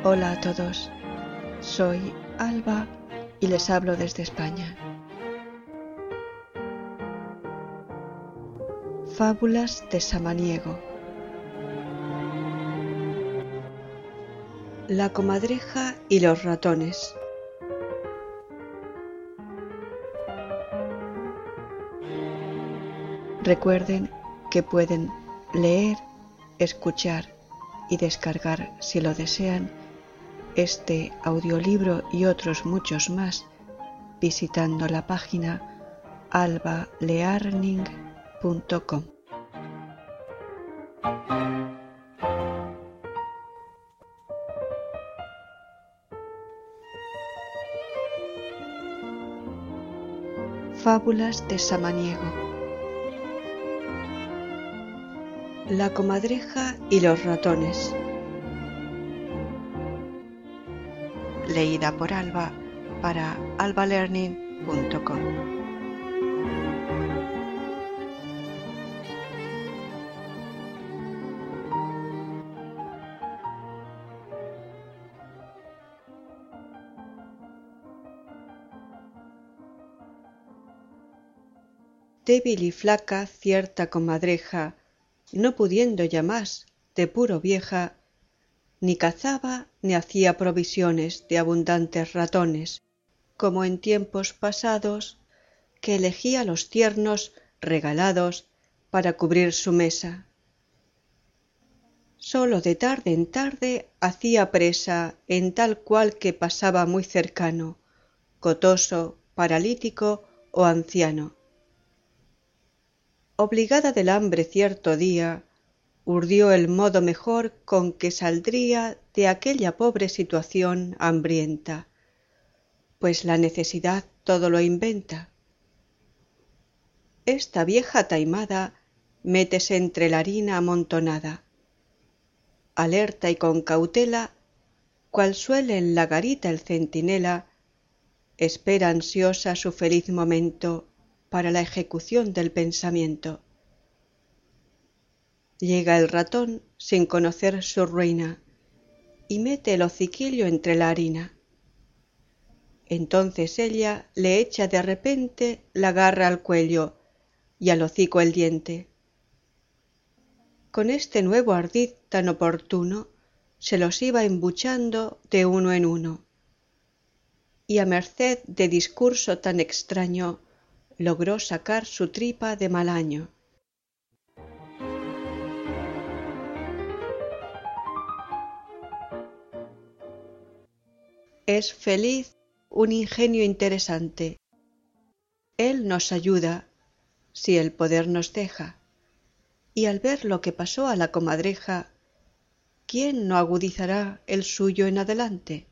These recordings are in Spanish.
Hola a todos, soy Alba y les hablo desde España. Fábulas de Samaniego. La comadreja y los ratones. Recuerden que pueden leer, escuchar y descargar, si lo desean, este audiolibro y otros muchos más visitando la página albalearning.com. Fábulas de Samaniego. La comadreja y los ratones. Leída por Alba para albalearning.com. Débil y flaca cierta comadreja, no pudiendo ya más, de puro vieja, ni cazaba ni hacía provisiones de abundantes ratones, como en tiempos pasados, que elegía los tiernos regalados para cubrir su mesa. Sólo de tarde en tarde hacía presa en tal cual que pasaba muy cercano, gotoso, paralítico o anciano. Obligada del hambre cierto día, urdió el modo mejor con que saldría de aquella pobre situación hambrienta, pues la necesidad todo lo inventa. Esta vieja taimada métese entre la harina amontonada, alerta y con cautela, cual suele en la garita el centinela, espera ansiosa su feliz momento para la ejecución del pensamiento. Llega el ratón sin conocer su ruina y mete el hociquillo entre la harina. Entonces ella le echa de repente la garra al cuello y al hocico el diente. Con este nuevo ardid tan oportuno se los iba embuchando de uno en uno, y a merced de discurso tan extraño logró sacar su tripa de mal año. Es feliz un ingenio interesante. Él nos ayuda, si el poder nos deja, y al ver lo que pasó a la comadreja, ¿quién no agudizará el suyo en adelante?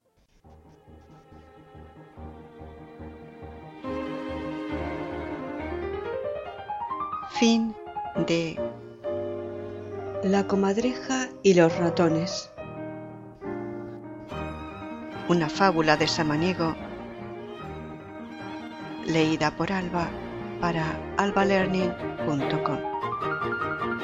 Fin de La comadreja y los ratones. Una fábula de Samaniego, leída por Alba para albalearning.com.